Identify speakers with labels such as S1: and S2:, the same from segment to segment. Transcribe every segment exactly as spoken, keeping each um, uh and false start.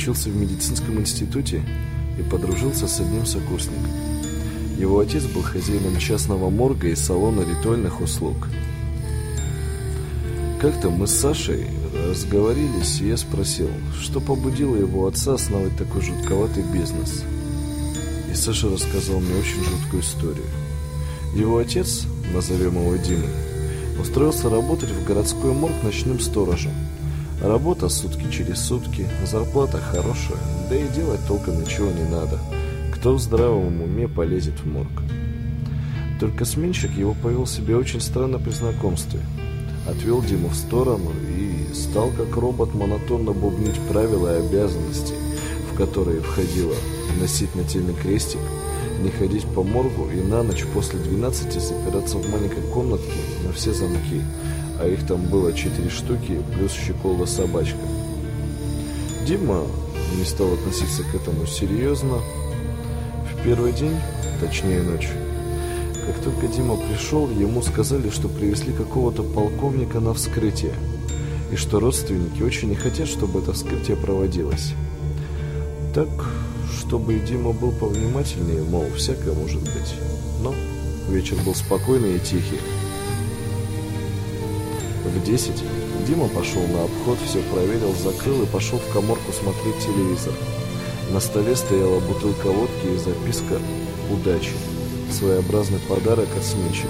S1: учился в медицинском институте и подружился с одним сокурсником. Его отец был хозяином частного морга и салона ритуальных услуг. Как-то мы с Сашей разговорились, и я спросил, что побудило его отца основать такой жутковатый бизнес. И Саша рассказал мне очень жуткую историю. Его отец, назовем его Димой, устроился работать в городской морг ночным сторожем. Работа сутки через сутки, зарплата хорошая, да и делать толком ничего не надо. Кто в здравом уме полезет в морг? Только сменщик его повел себя очень странно при знакомстве. Отвел Диму в сторону и стал как робот монотонно бубнить правила и обязанности, в которые входило носить нательный крестик, не ходить по моргу и на ночь после двенадцати запираться в маленькой комнатке на все замки, а их там было четыре штуки, плюс щеколда собачка. Дима не стал относиться к этому серьезно. В первый день, точнее ночью, как только Дима пришел, ему сказали, что привезли какого-то полковника на вскрытие, и что родственники очень не хотят, чтобы это вскрытие проводилось. Так, чтобы Дима был повнимательнее, мол, всякое может быть. Но вечер был спокойный и тихий. В десять Дима пошел на обход, все проверил, закрыл и пошел в каморку смотреть телевизор. На столе стояла бутылка водки и записка «Удачи». Своеобразный подарок от сменщика.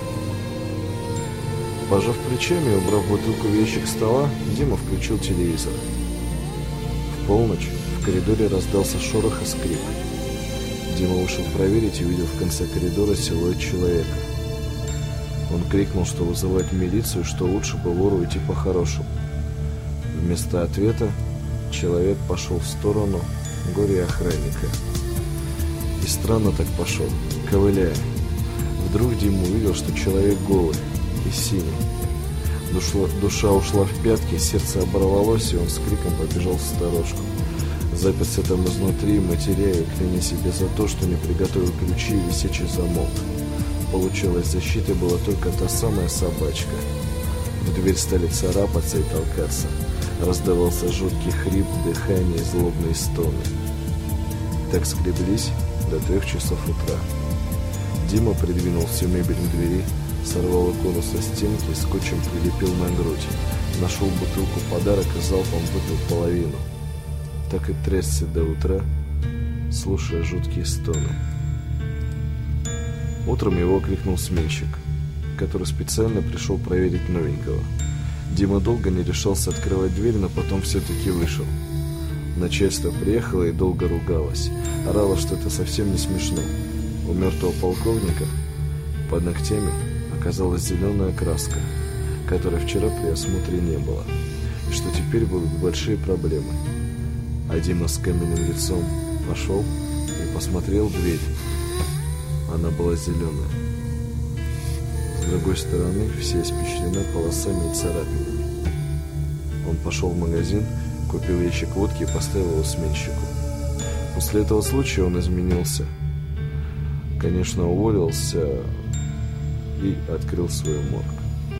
S1: Пожав плечами и убрав бутылку в ящик стола, Дима включил телевизор. В полночь в коридоре раздался шорох и скрип. Дима вышел проверить и увидел в конце коридора силуэт человека. Он крикнул, что вызывает милицию, что лучше бы вору идти по-хорошему. Вместо ответа человек пошел в сторону горе-охранника. И странно так пошел, ковыляя. Вдруг Дима увидел, что человек голый и синий. Душа, душа ушла в пятки, сердце оборвалось, и он с криком побежал в сторожку. Заперся там изнутри, матеря и кляня себе за то, что не приготовил ключи и висячий замок. Получилось, защитой была только та самая собачка. В дверь стали царапаться и толкаться. Раздавался жуткий хрип, дыхание и злобные стоны. Так скреблись до трех часов утра. Дима придвинул всю мебель к двери, сорвал икону со стенки, скотчем прилепил на грудь, нашел бутылку подарок и залпом выпил половину. Так и трясся до утра, слушая жуткие стоны. Утром его окликнул сменщик, который специально пришел проверить новенького. Дима долго не решался открывать дверь, но потом все-таки вышел. Начальство приехало и долго ругалось. Орало, что это совсем не смешно. У мертвого полковника под ногтями оказалась зеленая краска, которой вчера при осмотре не было, и что теперь будут большие проблемы. А Дима с каменным лицом пошел и посмотрел в дверь. Она была зеленая. С другой стороны вся испещрена полосами и царапинами. Он пошел в магазин, купил ящик водки и поставил его сменщику. После этого случая он изменился. Конечно, уволился и открыл свой морг.